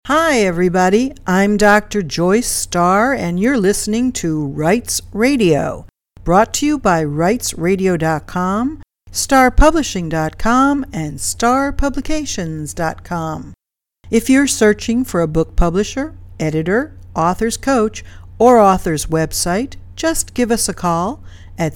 Hi, everybody. I'm Dr. Joyce Starr, and you're listening to Rights Radio, brought to you by RightsRadio.com, StarPublishing.com, and StarPublications.com. If you're searching for a book publisher, editor, author's coach, or author's website, just give us a call at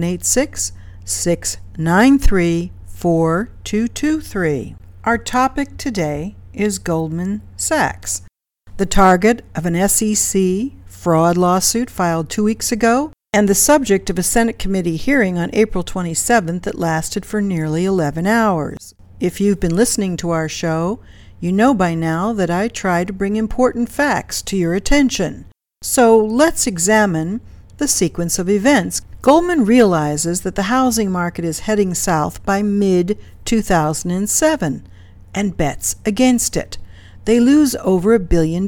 786-693-4223. Our topic today is Goldman Sachs, the target of an SEC fraud lawsuit filed 2 weeks ago, and the subject of a Senate committee hearing on April 27th that lasted for nearly 11 hours. If you've been listening to our show, you know by now that I try to bring important facts to your attention. So let's examine the sequence of events. Goldman realizes that the housing market is heading south by mid-2007 and bets against it. They lose over $1 billion,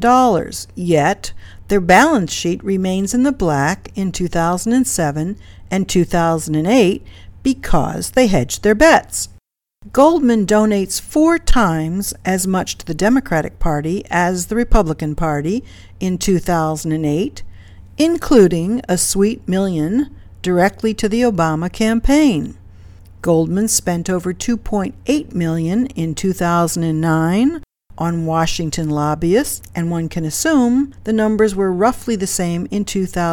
yet their balance sheet remains in the black in 2007 and 2008 because they hedged their bets. Goldman donates 4 times as much to the Democratic Party as the Republican Party in 2008, including a sweet $1 million directly to the Obama campaign. Goldman spent over $2.8 million in 2009 on Washington lobbyists, and one can assume the numbers were roughly the same in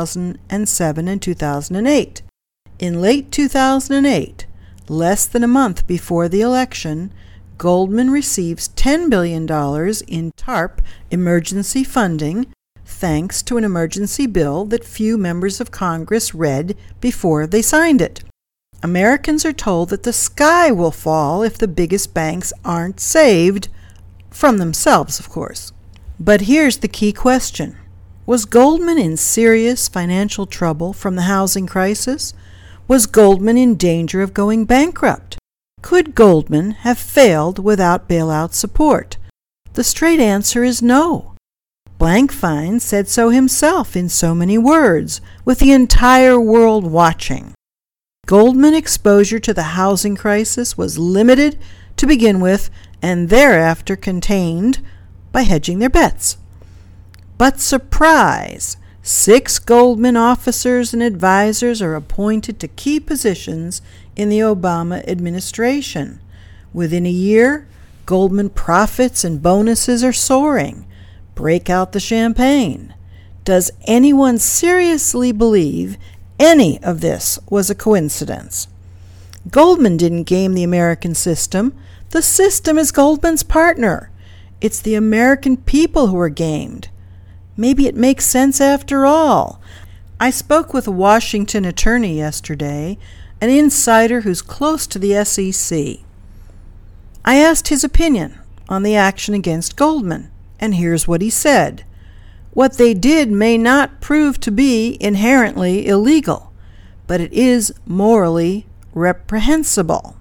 2007 and 2008. In late 2008, less than a month before the election, Goldman receives $10 billion in TARP emergency funding, thanks to an emergency bill that few members of Congress read before they signed it. Americans are told that the sky will fall if the biggest banks aren't saved, from themselves, of course. But here's the key question. Was Goldman in serious financial trouble from the housing crisis? Was Goldman in danger of going bankrupt? Could Goldman have failed without bailout support? The straight answer is no. Blankfein said so himself in so many words, with the entire world watching. Goldman exposure to the housing crisis was limited to begin with and thereafter contained by hedging their bets. But surprise! 6 Goldman officers and advisors are appointed to key positions in the Obama administration. Within a year, Goldman profits and bonuses are soaring. Break out the champagne. Does anyone seriously believe any of this was a coincidence? Goldman didn't game the American system. The system is Goldman's partner. It's the American people who are gamed. Maybe it makes sense after all. I spoke with a Washington attorney yesterday, an insider who's close to the SEC. I asked his opinion on the action against Goldman, and here's what he said. What they did may not prove to be inherently illegal, but it is morally reprehensible.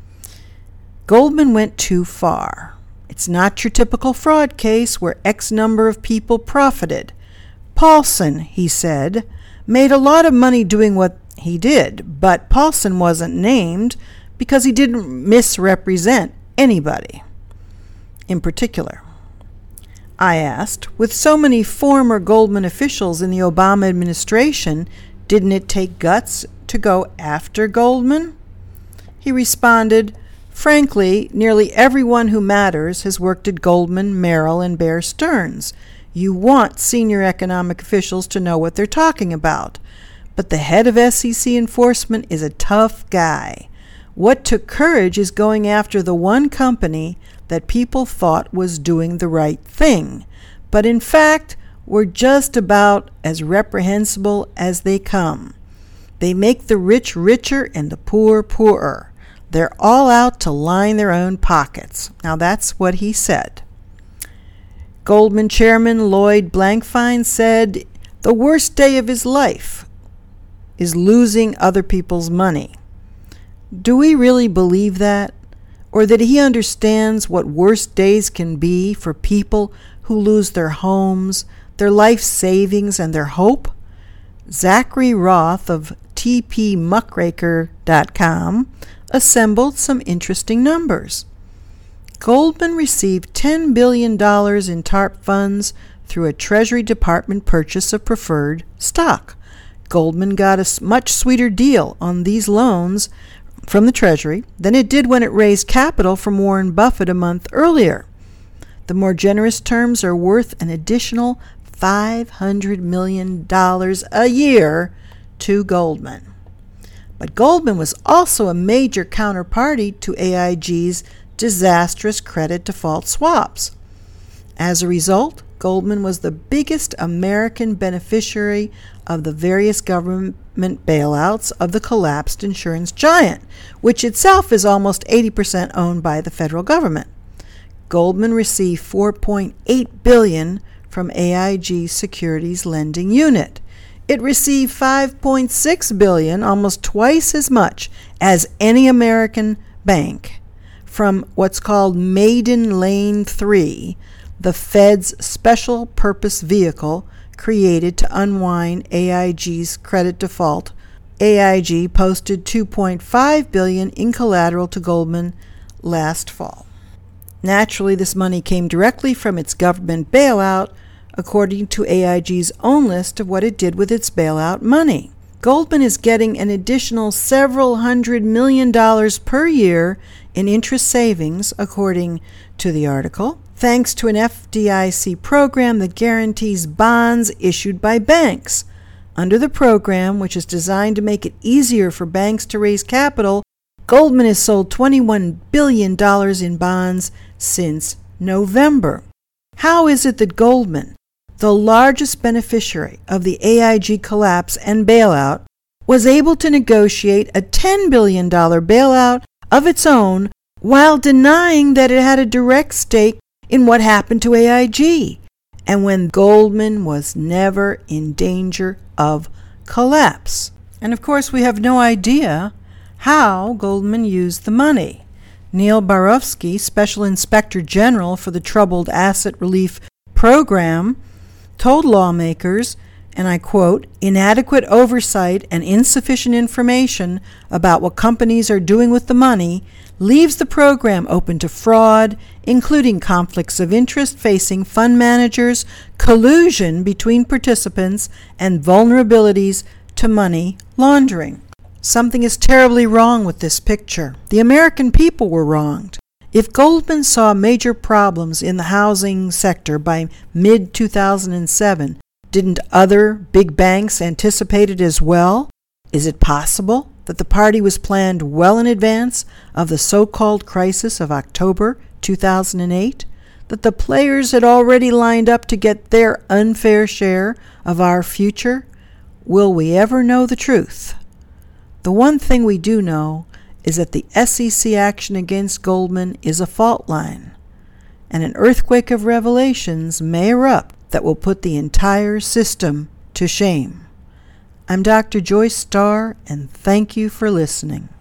Goldman went too far. It's not your typical fraud case where X number of people profited. Paulson, he said, made a lot of money doing what he did, but Paulson wasn't named because he didn't misrepresent anybody in particular. I asked, with so many former Goldman officials in the Obama administration, didn't it take guts to go after Goldman? He responded, frankly, nearly everyone who matters has worked at Goldman, Merrill, and Bear Stearns. You want senior economic officials to know what they're talking about. But the head of SEC enforcement is a tough guy. What took courage is going after the one company that people thought was doing the right thing, but in fact were just about as reprehensible as they come. They make the rich richer and the poor poorer. They're all out to line their own pockets. Now that's what he said. Goldman chairman Lloyd Blankfein said the worst day of his life is losing other people's money. Do we really believe that? Or that he understands what worse days can be for people who lose their homes, their life savings, and their hope? Zachary Roth of tpmuckraker.com assembled some interesting numbers. Goldman received $10 billion in TARP funds through a Treasury Department purchase of preferred stock. Goldman got a much sweeter deal on these loans from the Treasury than it did when it raised capital from Warren Buffett a month earlier. The more generous terms are worth an additional $500 million a year to Goldman. But Goldman was also a major counterparty to AIG's disastrous credit default swaps. As a result, Goldman was the biggest American beneficiary of the various government bailouts of the collapsed insurance giant, which itself is almost 80% owned by the federal government. Goldman received $4.8 billion from AIG's Securities Lending Unit. It received $5.6 billion, almost twice as much as any American bank, from what's called Maiden Lane III, the Fed's special purpose vehicle created to unwind AIG's credit default. AIG posted $2.5 billion in collateral to Goldman last fall. Naturally, this money came directly from its government bailout, according to AIG's own list of what it did with its bailout money. Goldman is getting an additional several $100 million per year in interest savings, according to the article, thanks to an FDIC program that guarantees bonds issued by banks. Under the program, which is designed to make it easier for banks to raise capital, Goldman has sold $21 billion in bonds since November. How is it that Goldman, the largest beneficiary of the AIG collapse and bailout, was able to negotiate a $10 billion bailout of its own while denying that it had a direct stake in what happened to AIG, and when Goldman was never in danger of collapse? And of course, we have no idea how Goldman used the money. Neil Barofsky, Special Inspector General for the Troubled Asset Relief Program, told lawmakers, and I quote, "Inadequate oversight and insufficient information about what companies are doing with the money leaves the program open to fraud, including conflicts of interest facing fund managers, collusion between participants, and vulnerabilities to money laundering." Something is terribly wrong with this picture. The American people were wronged. If Goldman saw major problems in the housing sector by mid-2007, didn't other big banks anticipate it as well? Is it possible that the party was planned well in advance of the so-called crisis of October 2008? That the players had already lined up to get their unfair share of our future? Will we ever know the truth? The one thing we do know is that the SEC action against Goldman is a fault line, and an earthquake of revelations may erupt that will put the entire system to shame. I'm Dr. Joyce Starr, and thank you for listening.